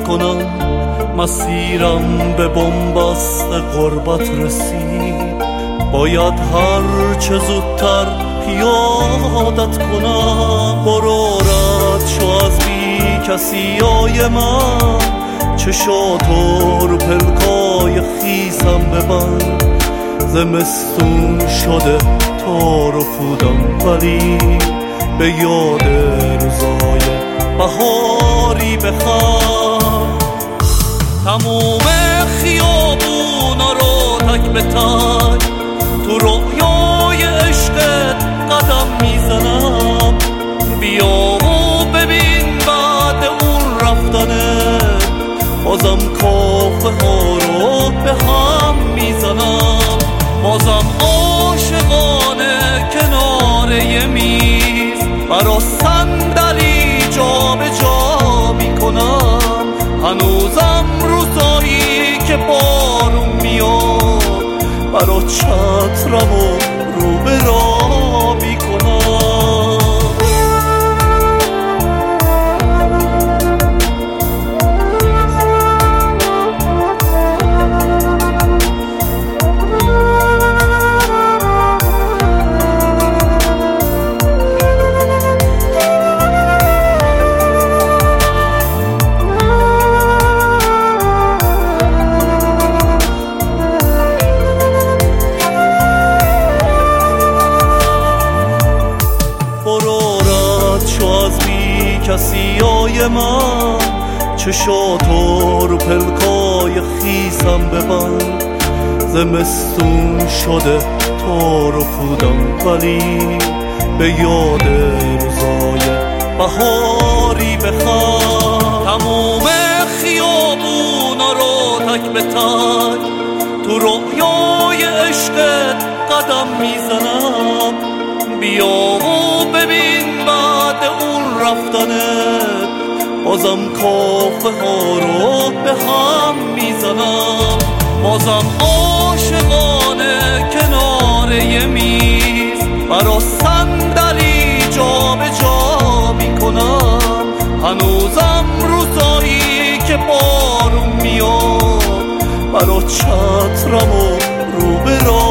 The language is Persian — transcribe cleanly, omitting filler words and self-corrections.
کنم. مسیرم به بنبست غربت رسید، باید هر چه زودتر پیادت کنم. برو رد شو از بی کسیای من، چشاتو پلکای خیسم ببند. زمستون شده تار و پودم، ولی به یاد روزای بهاری بخوام. تموم خیابونا رو تک به تک تو رویای عشقت قدم میزنم. بیا و ببین بعد اون رفتنه، بازم کافه ها رو به هم میزنم. بازم عاشقانه کنار یه میز برا صندلی جا به جا میکنم. هنوزم روزایی که بارون میاد برا چترم و رو به راه میکنم. کسیای من، چشاتو رو پلکای خیسم ببند. زمستون شده تار و پودم، ولی به یاد روزای بهاری بخوام. تموم خیابونا رو تک به تک تو رویای عشقت قدم میزنم. بیا و ببین بعد اون رفتنه، بازم کافه ها رو به هم میزنم. بازم عاشقانه کنار یه میز برا صندلی جا به جا میکنم. هنوزم روزایی که بارون میاد برا چترم و رو به راه